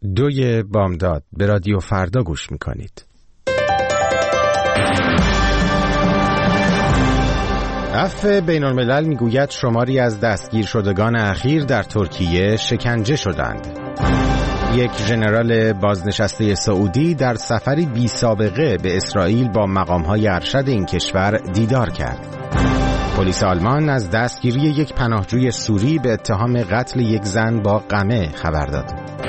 2 بامداد به رادیو فردا گوش میکنید. عفو بین الملل میگوید شماری از دستگیر شدگان اخیر در ترکیه شکنجه شدند. یک ژنرال بازنشسته سعودی در سفری بی سابقه به اسرائیل با مقام‌های ارشد این کشور دیدار کرد. پلیس آلمان از دستگیری یک پناهجوی سوری به اتهام قتل یک زن با قمع خبر داد.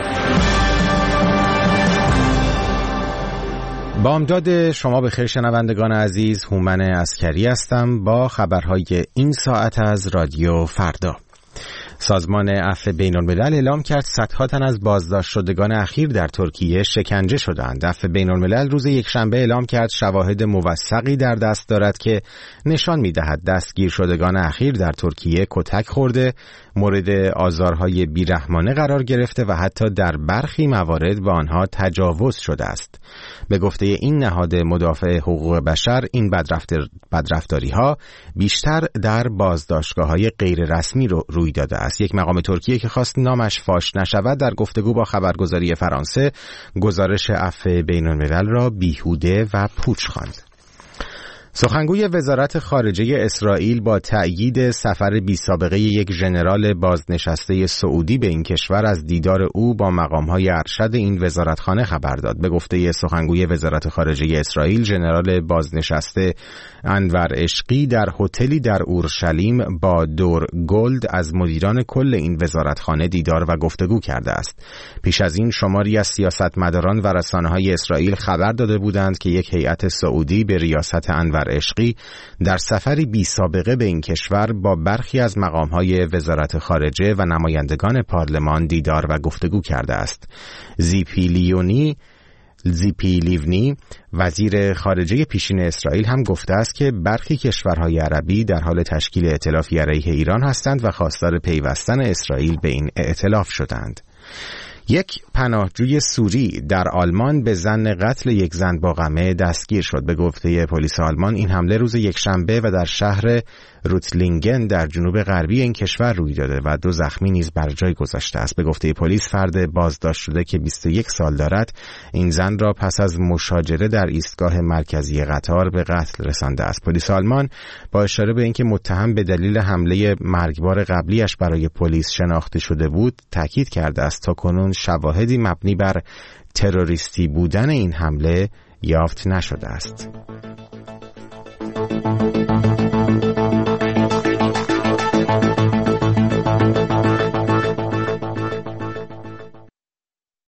بامداد شما بخیر شنوندگان عزیز، هومن عسکری هستم با خبرهای این ساعت از رادیو فردا. سازمان عفو بین الملل اعلام کرد صدها تن از بازداشت شدگان اخیر در ترکیه شکنجه شدند. عفو بین الملل روز یکشنبه اعلام کرد شواهد موثقی در دست دارد که نشان می‌دهد دستگیر شدگان اخیر در ترکیه کتک خورده، مورد آزارهای بیرحمانه قرار گرفته و حتی در برخی موارد به آنها تجاوز شده است. به گفته این نهاد مدافع حقوق بشر، این بدرفتاری‌ها بیشتر در بازداشتگاه‌های غیر رسمی روی داده است. یک مقام ترکیه که خواست نامش فاش نشود در گفتگو با خبرگزاری فرانسه گزارش عفو بین الملل را بیهوده و پوچ خواند. سخنگوی وزارت خارجه اسرائیل با تأیید سفر بی سابقه یک ژنرال بازنشسته سعودی به این کشور از دیدار او با مقام‌های ارشد این وزارتخانه خبر داد. به گفته سخنگوی وزارت خارجه اسرائیل، ژنرال بازنشسته انور عشقی در هتلی در اورشلیم با دور گلد از مدیران کل این وزارتخانه دیدار و گفتگو کرده است. پیش از این شماری از سیاستمداران و رسانه‌های اسرائیل خبر داده بودند که یک هیئت سعودی به ریاست انور عشقی در سفری بی سابقه به این کشور با برخی از مقام‌های وزارت خارجه و نمایندگان پارلمان دیدار و گفتگو کرده است. زیپی لیونی وزیر خارجه پیشین اسرائیل هم گفته است که برخی کشورهای عربی در حال تشکیل ائتلافی علیه ایران هستند و خواستار پیوستن اسرائیل به این ائتلاف شدند. یک پناهجوی سوری در آلمان به ظن قتل یک زن با قمع دستگیر شد. به گفته پلیس آلمان این حمله روز یکشنبه و در شهر روتلینگن در جنوب غربی این کشور روی داده و 2 زخمی نیز بر جای گذاشته است. به گفته پلیس فرد بازداشت شده که 21 سال دارد این زن را پس از مشاجره در ایستگاه مرکزی قطار به قتل رسانده است. پلیس آلمان با اشاره به اینکه متهم به دلیل حمله مرگبار قبلیش برای پلیس شناخته شده بود تاکید کرده است تا کنون شواهدی مبنی بر تروریستی بودن این حمله یافت نشده است.